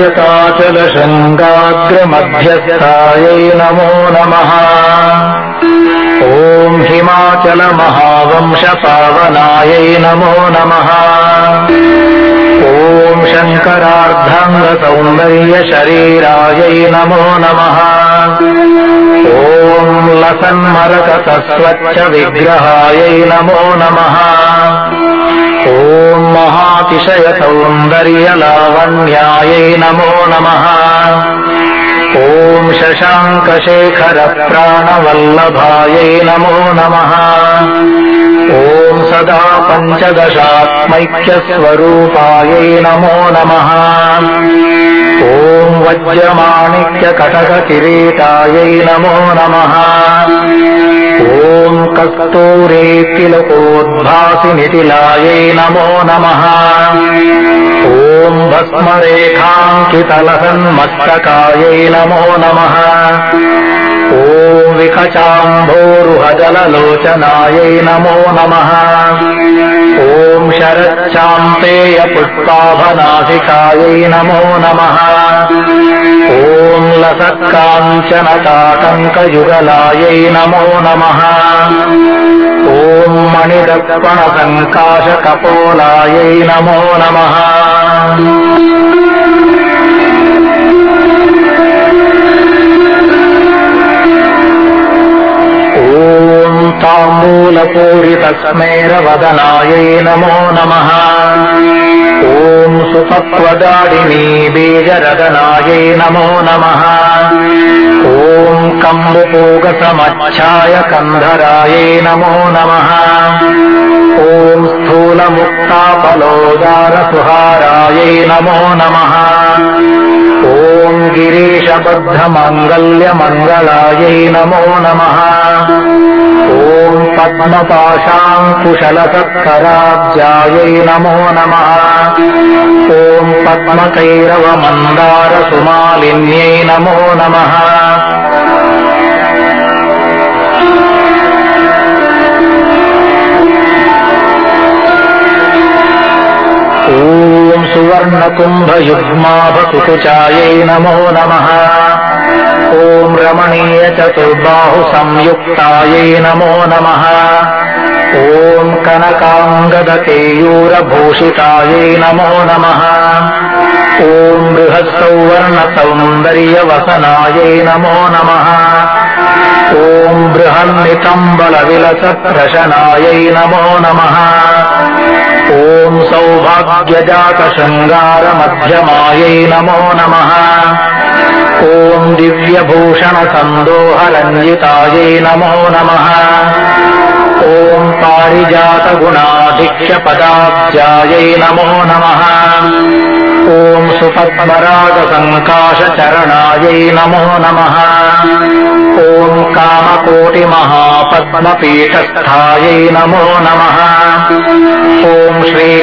जटाचलशृङ्गाग्रमध्यस्थायै नमो नमः। ॐ हिमाचलमहावंशपावनायै नमो नमः। ॐ शङ्करार्धाङ्गसौन्दर्यशरीरायै नमो नमः। ॐ लसन्मरकतस्वच्छविग्रहायै नमो नमः। ॐ महातिशयसौन्दर्यलावण्यायै नमो नमः। ॐ शशाङ्कशेखरप्राणवल्लभायै नमो नमः। ॐ सदा पञ्चदशात्मैक्यस्वरूपायै नमो नमः। ॐ वज्रमाणिक्यकटककिरीटायै नमो नमः। ॐ कस्तूरीतिलकोद्भासिनिटिलायै नमो नमः। ॐ भस्मरेखाङ्कितलसन्मस्तकायै नमो नमः। ॐ विकचाम्भोरुहजललोचनायै नमो नमः। ॐ शरच्चाम्पेयपुष्पाभनासिकायै नमो नमः। ॐ लसत्काञ्चनताटङ्कयुगलायै नमो नमः। ॐ मणिदर्पणसङ्काशकपोलायै नमो नमः। ॐ ताम्बूलपूरितस्मेरवदनायै नमो नमः। ॐ सुपक्वदाडिनी बीजरदनायै नमो नमः। ॐ कम्बुपूगसमच्छायकन्धरायै नमो नमः। ॐ स्थूलमुक्ताफलोदारसुहारायै नमो नमः। ॐ गिरीशबद्धमङ्गल्यमङ्गलायै नमो नमः। ॐ पद्मपाशाङ्कुशलसत्कराब्जायै नमो नमः। ॐ पद्मकैरवमन्दारसुमालिन्यै नमो नमः। ॐ सुवर्णकुम्भयुग्माभकुकुचायै नमो नमः। ॐ रमणीयचतुर्बाहुसंयुक्तायै नमो नमः। ॐ कनकाङ्गदकेयूरभूषितायै नमो नमः। ॐ बृहत्सौवर्णसौन्दर्यवसनायै नमो नमः। ॐ बृहन्नितम्बलविलसत्प्रशनायै नमो नमः। ॐ सौभाग्यजातशृङ्गारमध्यमायै नमो नमः। ॐ दिव्यभूषणसन्दोहरञ्जितायै नमो नमः। ॐ पारिजातगुणाधिक्यपदाब्जायै नमो नमः। ॐ सुपद्मरागसङ्काशचरणायै नमो नमः। ॐ कामकोटिमहापद्मपीठस्थायै नमो नमः। ॐ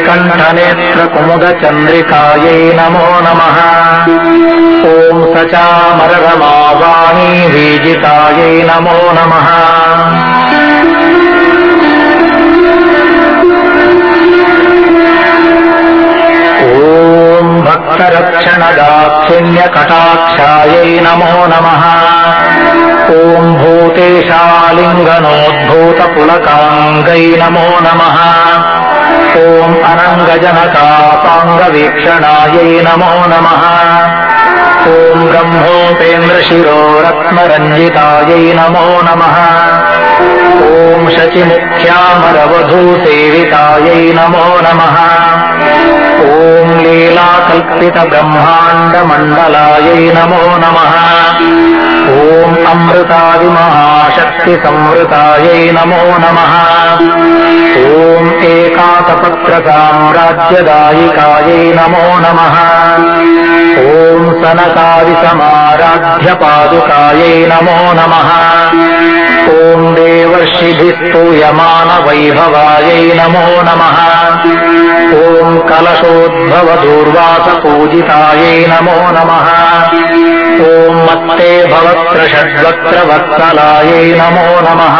श्रीकण्ठनेत्रकुमुदचन्द्रिकायै नमो नमः। ॐ सचामररमावाणी वीजितायै नमो नमः। ॐ भक्तरक्षणदाक्षिण्यकटाक्षायै नमो नमः। ॐ भूतेशालिङ्गनोद्भूतपुलकाङ्गै नमो नमः। ॐ अनङ्गजनकापाङ्गवीक्षणायै नमो नमः। ॐ ब्रह्मोपेन्द्रशिरोरत्नरञ्जितायै नमो नमः। ॐ शचिमुख्यामरवधूसेवितायै नमो नमः। ॐ लीलाकल्पितब्रह्माण्डमण्डलायै नमो नमः। ॐ अमृतादिमहाशक्तिसंवृतायै नमो नमः। ॐ एकातपत्रसाम्राज्यदायिकायै नमो नमः। ॐ सनकादिसमाराध्यपादुकायै नमो नमः। ॐ देवर्षिभिस्तूयमानवैभवायै नमो नमः। ॐ कलशोद्भवदूर्वासपूजितायै नमो नमः। ॐ मत्ते भवत्रषड्वक्त्रवत्सलायै नमो नमः।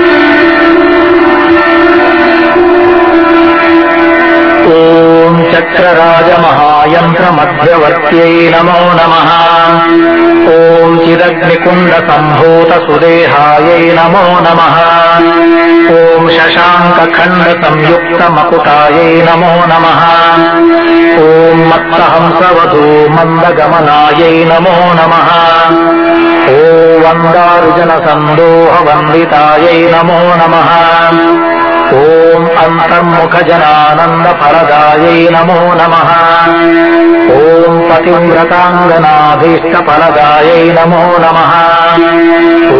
ॐ चक्रराजमहायन्त्रमध्यवर्त्यै नमो नमः। ॐ चिदग्निकुण्डसम्भूतसुदेहायै नमो नमः। ॐ शशाङ्कखण्डसंयुक्तमकुटायै नमो नमः। ॐ मत्तहंसवधूमन्दगमनायै नमो नमः। ॐ वन्दारुजनसन्दोहवन्दितायै नमो नमः। ॐ अन्तर्मुखजनानन्दफलदायै नमो नमः। ॐ पतिव्रताङ्गनाभीष्टफलदायै नमो नमः। ॐ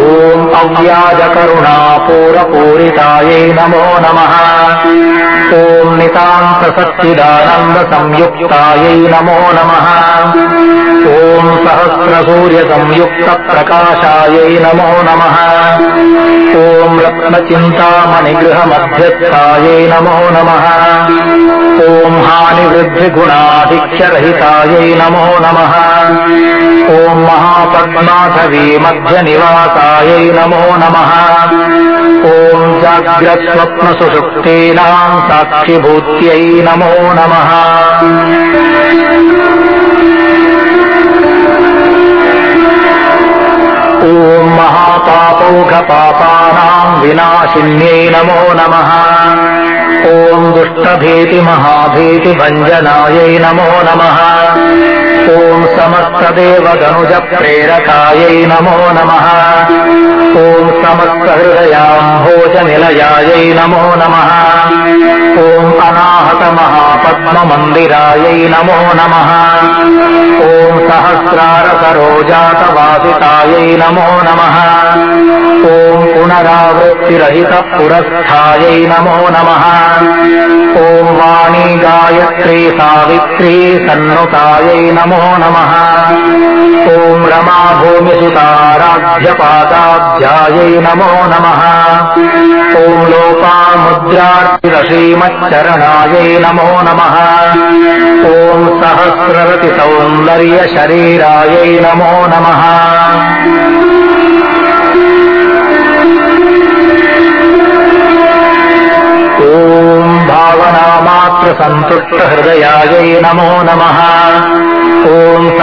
अव्याजकरुणापूरपूरितायै नमो नमः। ॐ नितान्तसच्चिदानन्दसंयुक्तायै नमो नमः। ॐ सहस्रसूर्यसंयुक्तप्रकाशायै नमो नमः। ॐ रत्नचिन्तामणिगृहमध्यस्थायै नमो नमः। ॐ हानिवृद्धिगुणाधिक्यरहितायै नमो नमः। ॐ महापद्माधवीमध्यनिवासायै नमो नमः। ॐ जाग्रत्स्वप्नसुषुप्तीनां साक्षिभूत्यै नमो नमः। ॐ महापापौघपापानां विनाशिन्यै नमो नमः। ॐ दुष्टभीतिमहाभीतिभञ्जनायै नमो नमः। ॐ समस्तदेवगनुजप्रेरकायै नमो नमः। ॐ समस्तहृदयाम्भोजनिलयायै नमो नमः। ॐ अनाहतमहापद्ममन्दिरायै नमो नमः। ॐ सहस्रारसरोजातवासितायै नमो नमः। ॐ पुनरावृत्तिरहितपुरस्थायै नमो नमः। ॐ वाणी गायत्री सावित्री सन्नुतायै नमो नमः। ॐ रमा भूमिसुताराध्यपादाब्जायै नमो नमः। ॐ लोपामुद्रार्तिरसीमच्चरणायै नमो नमः। ॐ सहस्ररतिसौन्दर्यशरीरायै नमो नमः। ॐ भावनामात्रसन्तुष्टहृदयायै नमो नमः। ॐ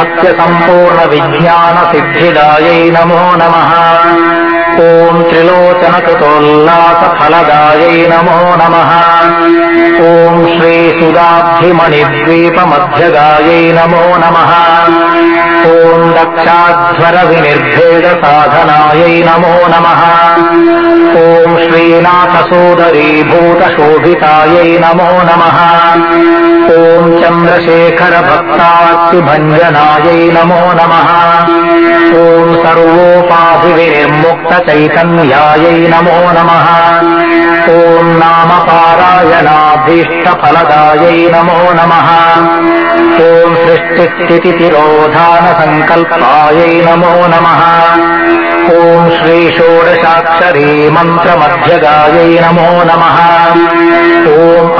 सत्यसम्पूर्णविज्ञानसिद्धिदायै नमो नमः। ॐ त्रिलोचनकृतोल्लासफलदायै नमो नमः। ॐ श्रीसुधाब्धिमणिद्वीपमध्यगायै नमो नमः। ॐ दक्षाध्वरविनिर्भेदसाधनायै नमो नमः। ॐ श्रीनाथसोदरीभूतशोभितायै नमो नमः। ॐ चन्द्रशेखरभक्तार्तिभञ्जनायै नमो नमः। ॐ सर्वोपाधिविनिर्मुक्तचैतन्यायै नमो नमः। ॐ नामपारायणाभीष्टफलदायै नमो नमः। ॐ सृष्टिस्थितितिरोधानसङ्कल्पायै नमो नमः। ॐ श्रीषोडशाक्षरी मन्त्रमध्यगायै नमो नमः। ॐ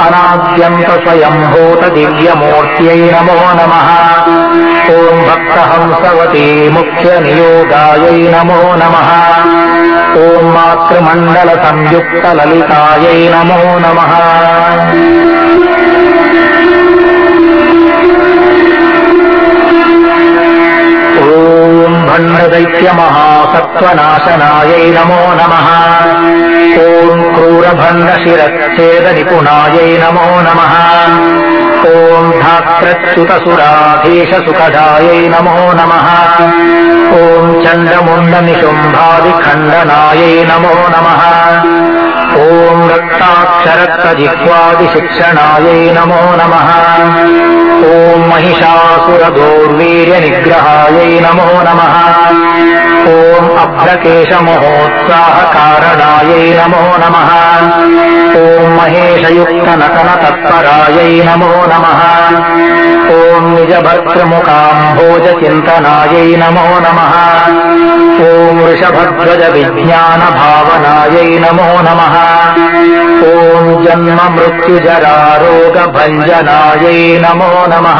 अनाद्यन्तस्वयम्भूतदिव्यमूर्त्यै नमो नमः। ॐ भक्तहंसवती मुख्यनियोगायै नमो नमः। ॐ मातृमण्डलसंयुक्तललितायै नमो नमः। भण्डदैत्यमहासत्त्वनाशनायै नमो नमः। ॐ क्रूरभण्डशिरच्छेदनिपुणायै नमो नमः। ॐ धात्रच्युतसुराधीशसुखदायै नमो नमः। ॐ चण्डमुण्डनिशुम्भादिखण्डनायै नमो नमः। ॐ रक्ताक्षरक्तजिह्वादिशिक्षणायै नमो नमः। ॐ महिषासुरदौर्वीर्यनिग्रहायै नमो नमः। ॐ अभ्रकेशमहोत्साहकारणायै नमो नमः। ॐ महेशयुक्तनटनतत्परायै नमो नमः। ॐ निजभर्तृमुखाम्भोजचिन्तनायै नमो नमः। ॐ वृषभध्वजविज्ञानभावनायै नमो नमः। ॐ जन्ममृत्युजरारोगभञ्जनायै नमो नमः।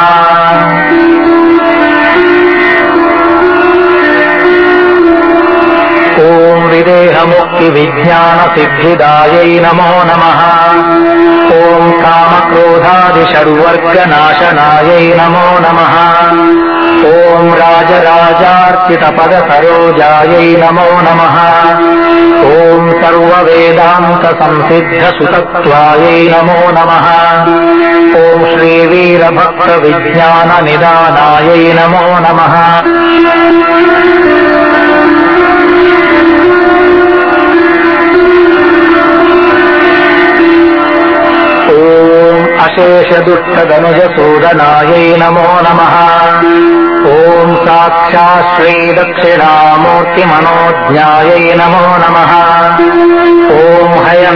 ॐ विदेहमुक्तिविज्ञानसिद्धिदायै नमो नमः। ॐ कामक्रोधादिषड्वर्गनाशनायै नमो नमः। ॐ राजराजार्चितपदसरोजायै नमो नमः। ॐ सर्ववेदान्तसंसिद्धसुतत्वायै नमो नमः। ॐ श्रीवीरभक्तविज्ञाननिदानायै नमो नमः। अशेषदुष्टदनुजसूदनायै नमो नमः। ॐ साक्षात् श्रीदक्षिणामूर्तिमनोज्ञायै नमो नमः। ॐ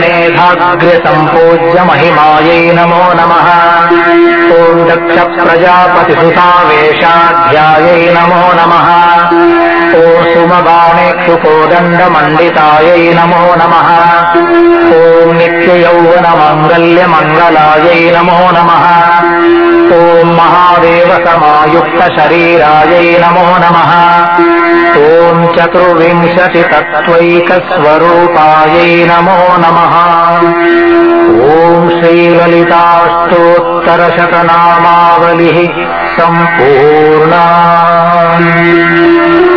हयमेधाग्र्यसम्पूज्यमहिमायै नमो नमः। ॐ दक्षप्रजापतिसुतावेशाध्यायै नमो नमः। ॐ सुमबाणेक्षुकोदण्डमण्डितायै नमो नमः। ॐ नित्ययौवनमाङ्गल्यमङ्गलायै नमो नमः। ॐ महादेवसमायुक्तशरीरायै नमो नमः। ॐ चतुर्विंशतितत्त्वैकस्वरूपायै नमो नमः। ॐ श्रीललिताष्टोत्तरशतनामावलिः सम्पूर्णा।